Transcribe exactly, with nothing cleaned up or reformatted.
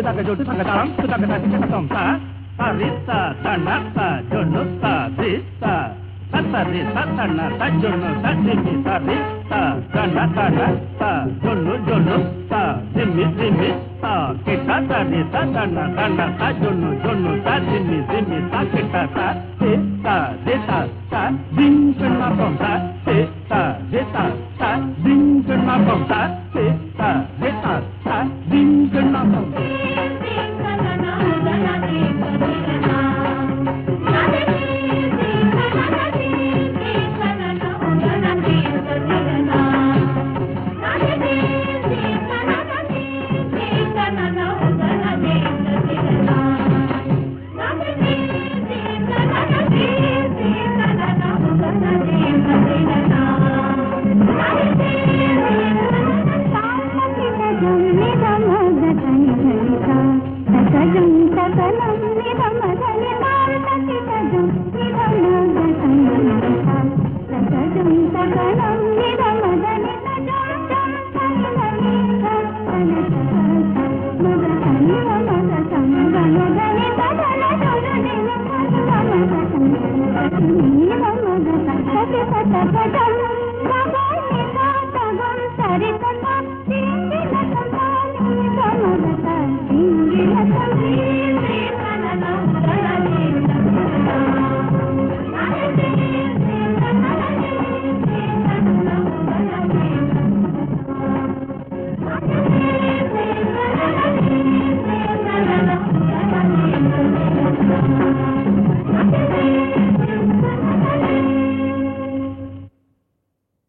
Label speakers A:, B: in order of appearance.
A: తగ్గ జోటు సంగతాం తగ్గ తగ్గ సొంత సరిత తన్నత జొన్నుత దిస్త సరి సన్న సజ్జొన్ను సజ్జిమి సరిత తన్న తన్నత జొన్ను జొన్ను జిమ్మి జిమ్మి కిట సరి తన్న తన్న సజ్జొన్ను జొన్ను సజ్జిమి జిమ్మి కిట సిత దిత జింకన్న పొంత సిత దిత జింకన్న పొంత సిత దిత జింకన్న పొంత
B: Thank you.